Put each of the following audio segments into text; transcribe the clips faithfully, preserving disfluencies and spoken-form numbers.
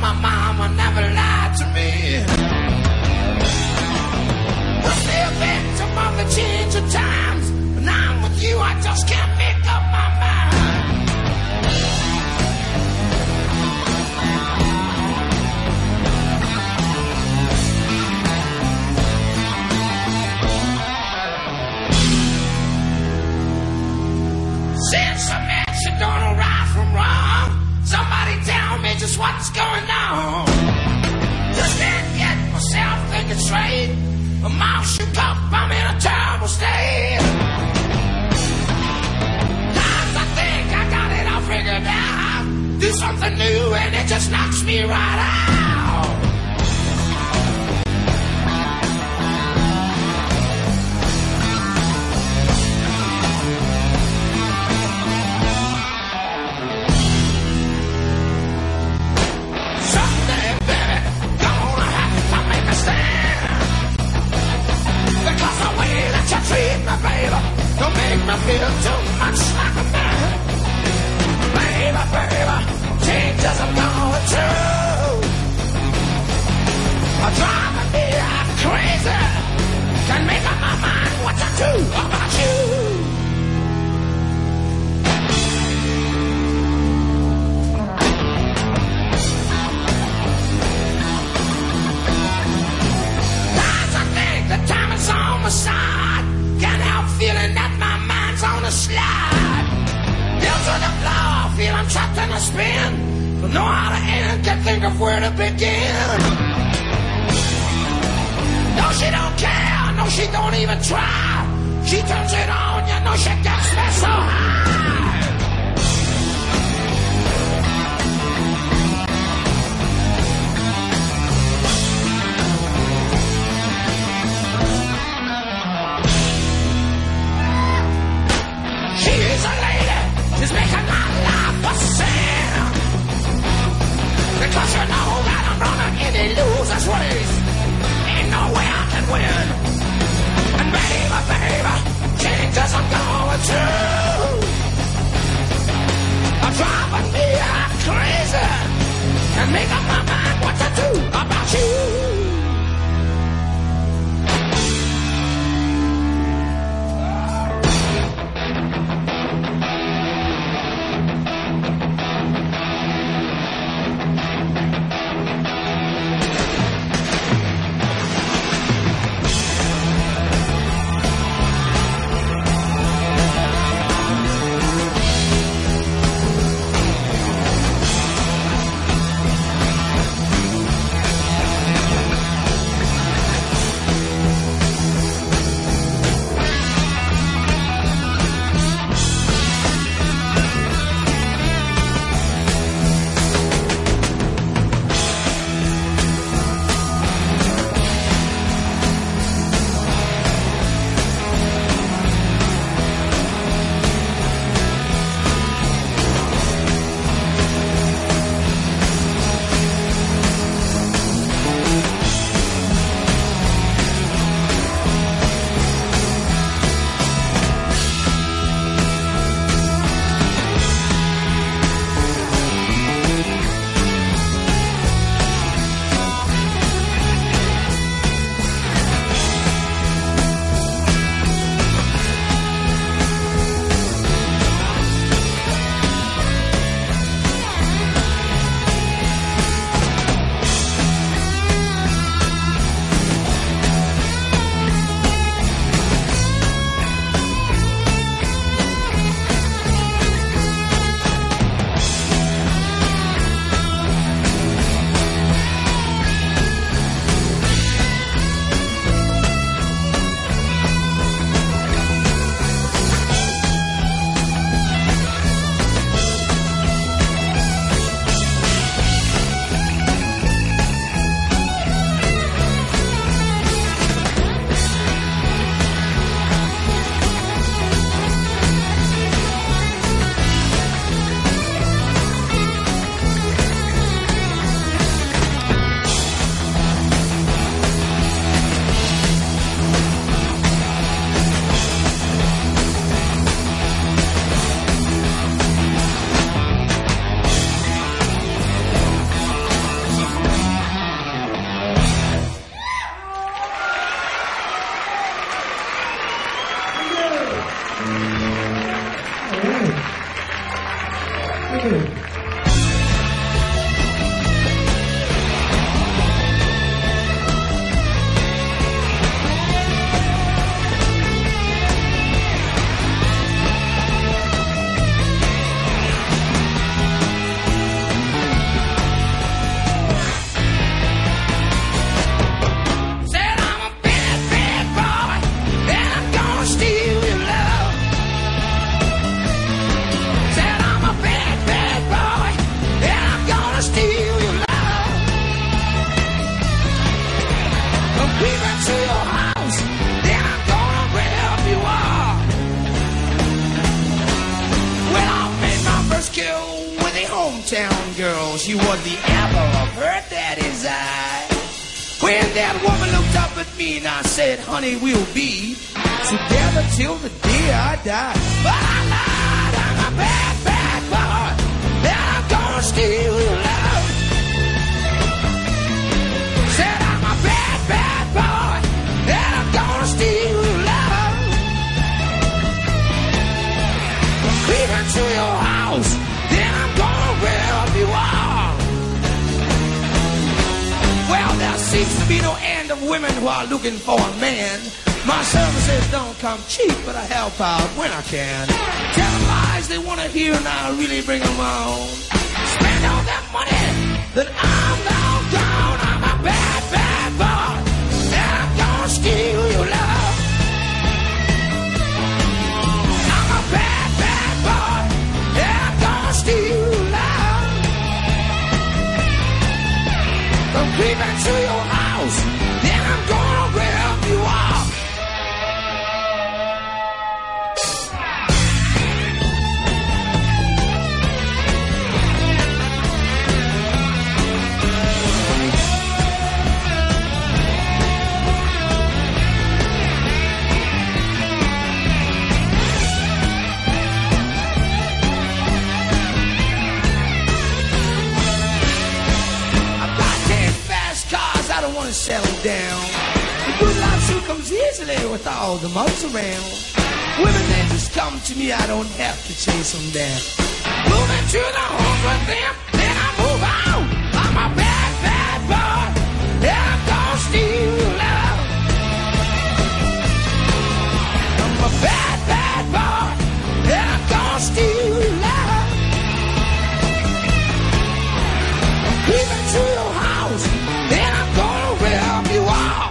my mama never lied to me. Was the victim of the change of times. When I'm with you, I just can't make up my mind. Since I met you, don't know right from wrong. Somebody tell me just what's going on. Just can't get myself thinking straight. My mouth shook up, I'm in a terrible state. Times I think I got it all figured out. Do something new and it just knocks me right out. Someday, baby, gonna have to make a stand. Because the way that you treat me, baby, don't make me feel too much like a man. Baby, baby, changes I'm going through are driving me out crazy. Can't make up my mind what to do about you. Times I think the time is on my side. Can't help feeling that my mind's on a slide. Down to the floor, feel I'm trapped in a spin. Don't know how to end, can't think of where to begin. No, she don't care, no, she don't even try. She turns it on, you know she gets me so high. She is a lady, she's making my life a sin. Because you know that I'm running in a loser's race. Ain't no way I can win. And baby, baby, changes I'm going through hometown girl. She was the apple of her daddy's eye. When that woman looked up at me and I said, honey, we'll be together till the day I die. But I lied, I'm a bad, bad boy, and I'm gonna steal your love. Said I'm a bad, bad boy, and I'm gonna steal your love. Creep into your house, then I'm gonna rip you off. Well, there seems to be no end of women who are looking for a man. My services don't come cheap, but I help out when I can. Tell them lies they want to hear, and I really bring them on. Spend all that money, then I'm long gone. I'm a bad, bad boy, and I'm gonna steal your love. I'm a bad, bad boy, and I'm gonna steal your love. I'm creeping to your house, then I'm gonna rip you off. Settle down. The good life sure comes easily with all the mothers around. Women, they just come to me, I don't have to chase them down. Move into the home with them, then I move on. I'm a bad, bad boy, and I'm gonna steal your love. I'm a bad, bad boy, and I'm gonna steal your love. I'm creeping to your house, then I'm gonna rip you off.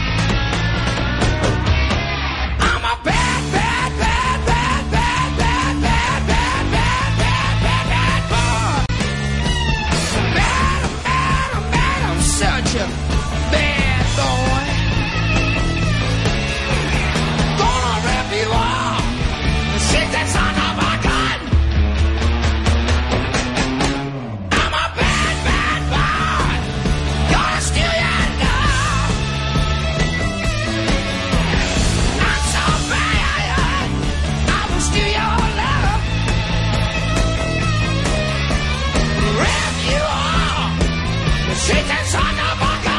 I'm a bad, bad, bad, bad, bad, bad, bad, bad, bad, bad, bad, bad boy. Bad, I'm bad, I'm bad, I'm such a bad boy. Gonna rip you off. Shake that son of a gun. I'm a bad, bad boy. Gonna steal your love. I'm so bad, I will steal your love. Rip you off. Shake that son of a gun.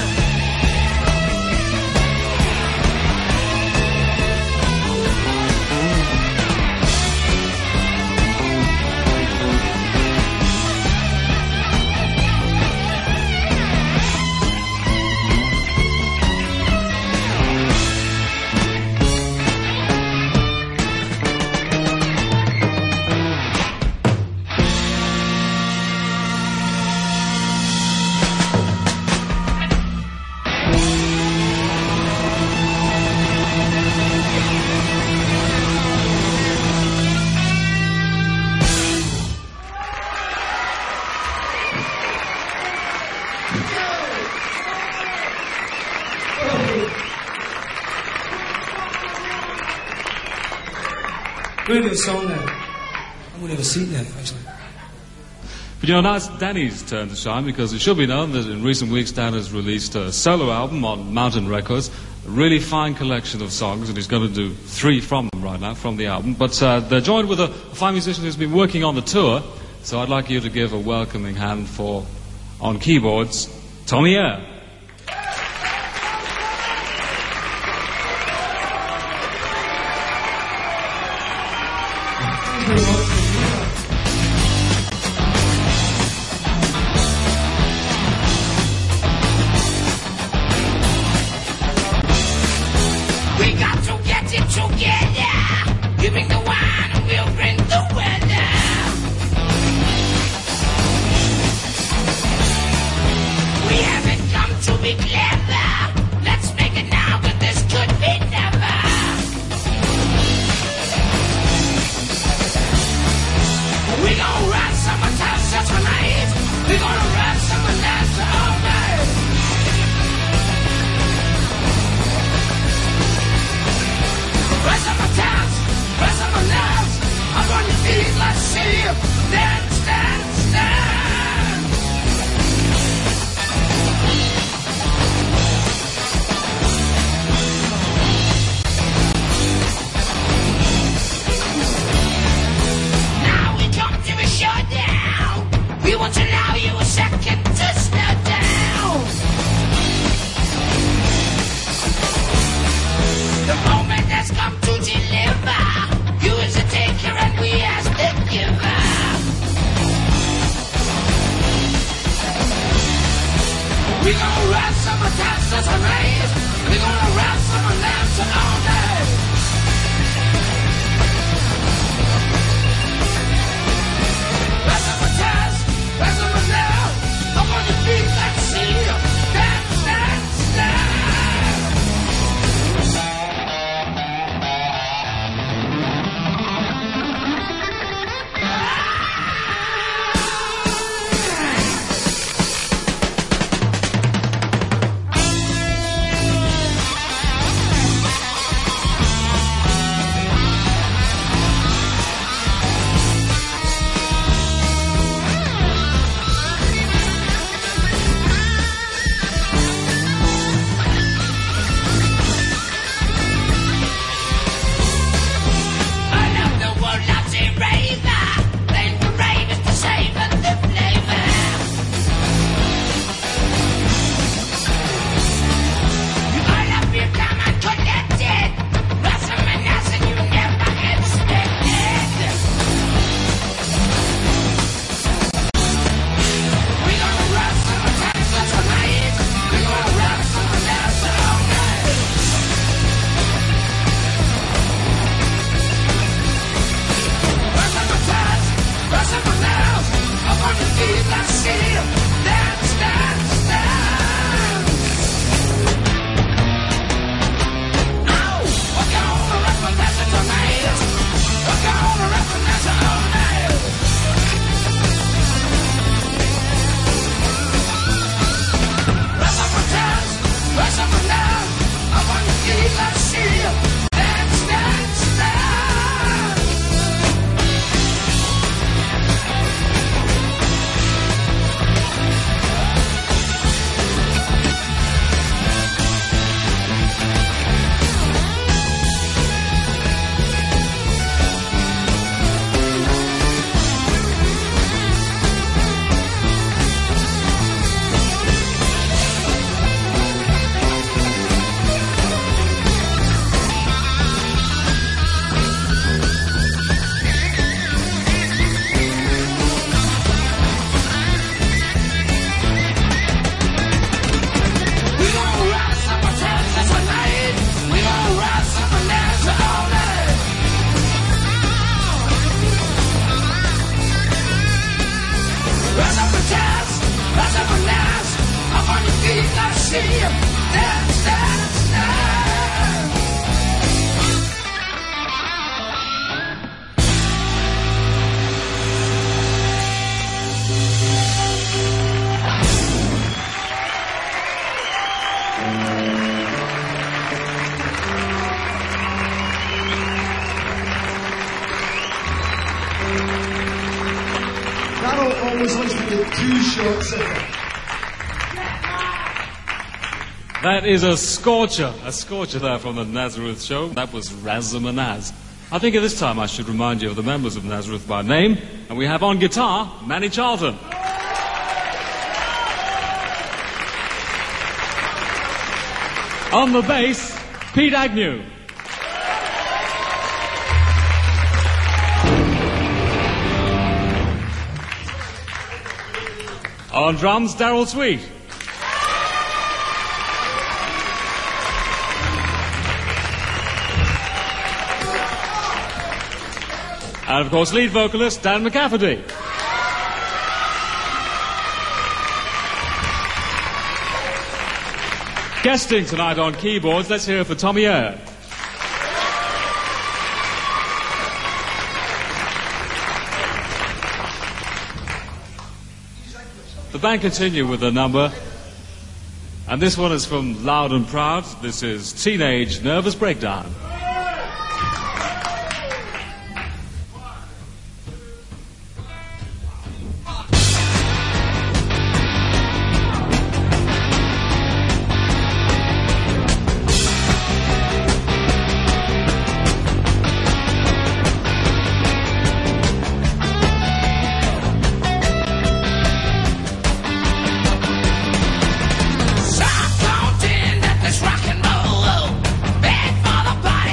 Really a song that I would never seen that actually. But you know, now it's Danny's turn to shine, because it should be known that in recent weeks Dan has released a solo album on Mountain Records, a really fine collection of songs, and he's going to do three from them right now, from the album. But uh, they're joined with a, a fine musician who's been working on the tour, so I'd like you to give a welcoming hand for, on keyboards, Tommy Eyre. We got to get it together. You bring the wine and we'll bring the weather. We haven't come to be clever. Let's make it now, but this could be never. We gonna rest some attachments and raise. We gonna rest some lamps and all day. Rest some attachments, rest some lamps. Up on your feet, let's see you. Dance, dance, dance. That is a scorcher, a scorcher there from the Nazareth show. That was Razamanaz. I think at this time I should remind you of the members of Nazareth by name. And we have on guitar, Manny Charlton. On the bass, Pete Agnew. On drums, Daryl Sweet. And of course, lead vocalist Dan McCafferty. Guesting tonight on keyboards, let's hear it for Tommy Eyre. The band continue with a number, and this one is from Loud and Proud. This is Teenage Nervous Breakdown. Rock and roll, bad for the body.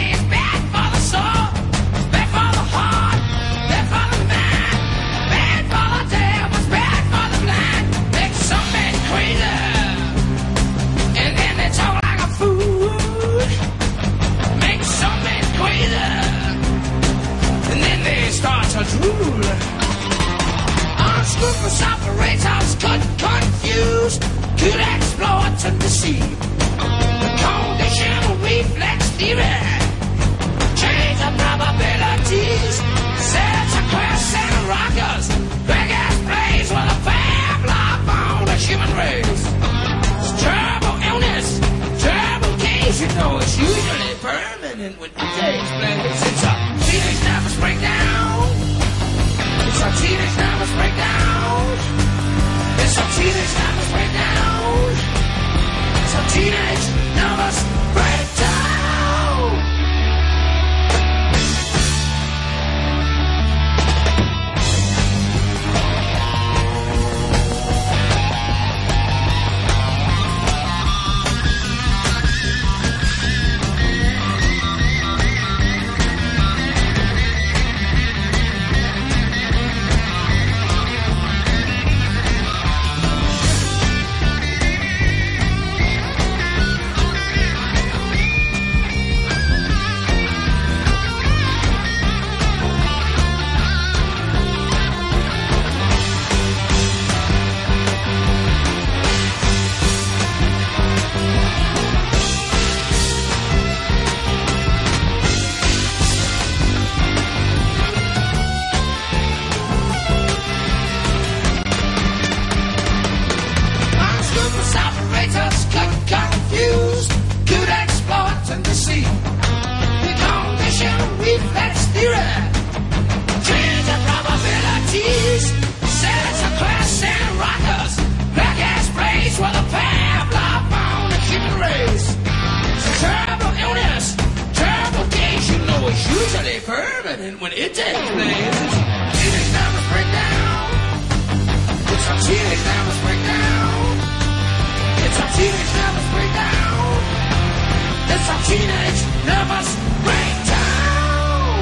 teenage nervous breakdown.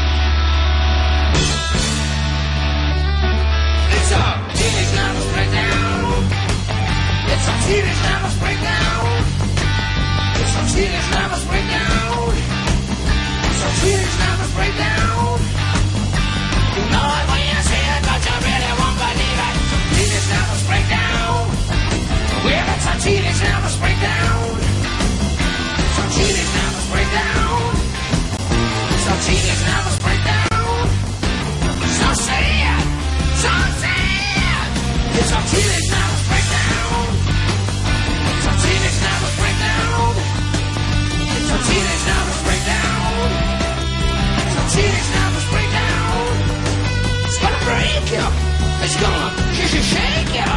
It's a teenage nervous breakdown. It's a teenage nervous breakdown. It's a teenage nervous breakdown. It's a teenage nervous breakdown. You know it when you see it, but you really won't believe it. Teenage nervous breakdown. Well, it's a teenage nervous breakdown. It's a teenage nervous breakdown. It's a teenage nervous breakdown. So sad, so sad. It's a teenage nervous breakdown. It's a teenage nervous breakdown. It's a teenage nervous breakdown. It's a teenage nervous breakdown. It's gonna break you. It's gonna sh- sh- shake you.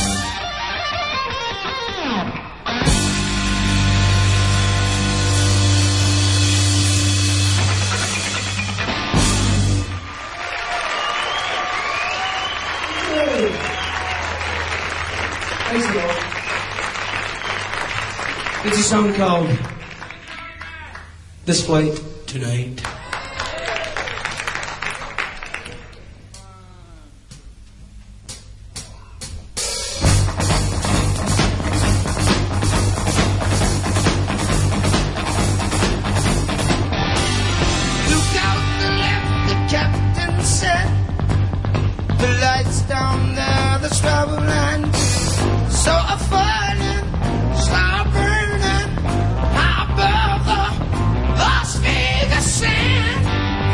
It's a song called This Flight Tonight. Look out the left, the captain said. The lights down there, the trouble line. So a falling, start burning above the Las Vegas sand.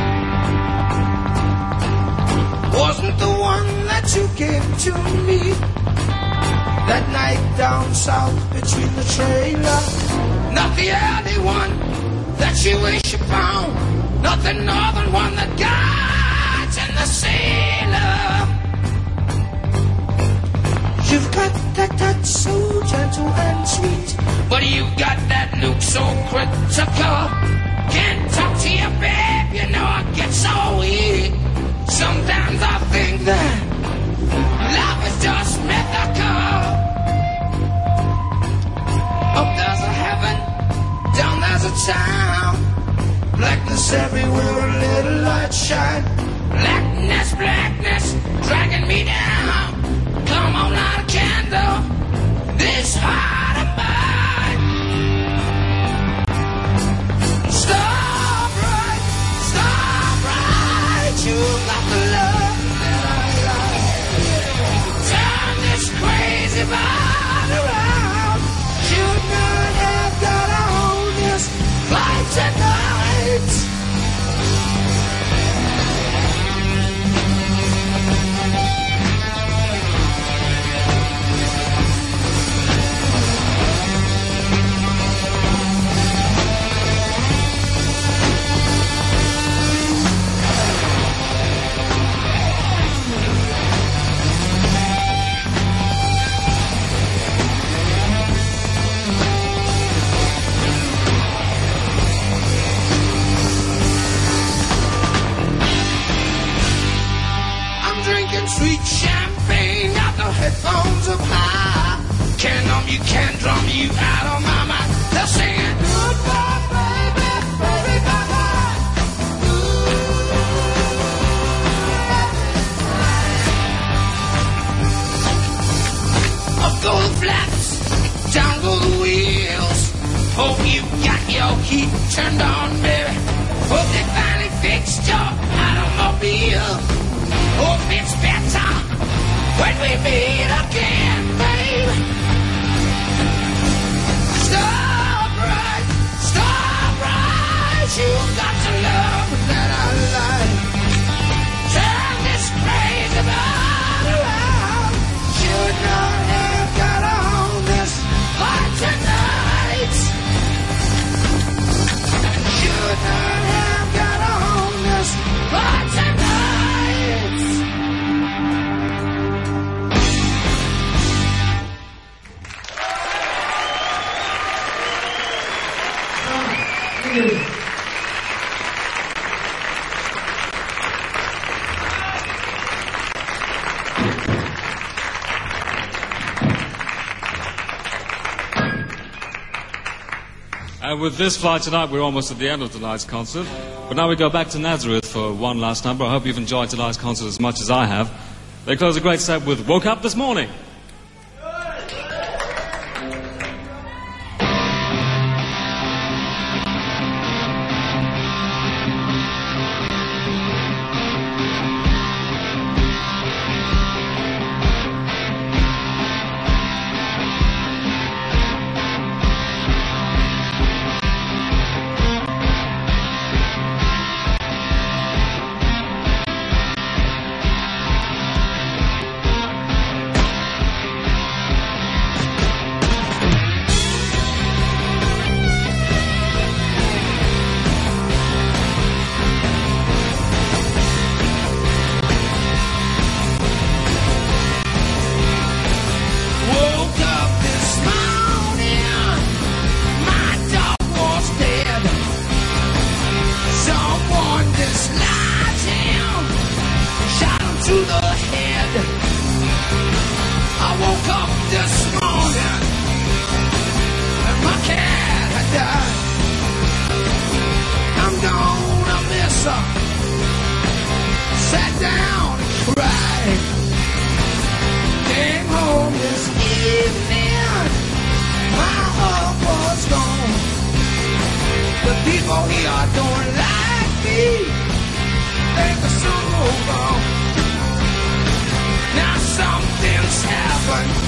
Wasn't the one that you gave to me that night down south between the trailer. Not the early one that you wish upon. Not the northern one that guides in the sailor. You've got that touch so gentle and sweet, but you've got that look so critical. Can't talk to you, babe, you know I get so weak. Sometimes I think that love is just mythical. Up there's a heaven, down there's a town. Blackness everywhere, a little light shine. Blackness, blackness, dragging me down. Come on, light a candle, this heart of mine. Stop right, stop right. You got the love that I like. Turn this crazy body around. Should not have got on this flight tonight. Sweet champagne out the headphones of high. Can't numb you, can't drum you out of my mind. They're singing goodbye, baby, baby, bye-bye. Up go the flaps, down go the wheels. Hope you got your heat turned on, baby. Hope they finally fixed your automobile. Hope it's better when we meet again, babe. Stop right, stop right. You got the love that I like. Turn this crazy body around. Should not have got on this flight tonight. Should not have got on this flight tonight. And with this flight tonight, we're almost at the end of tonight's concert. But now we go back to Nazareth for one last number. I hope you've enjoyed tonight's concert as much as I have. They close a great set with Woke Up This Morning. Sat down and cried. Came home this evening. My heart was gone. The people here don't like me. Think the sun will go. Now something's happened.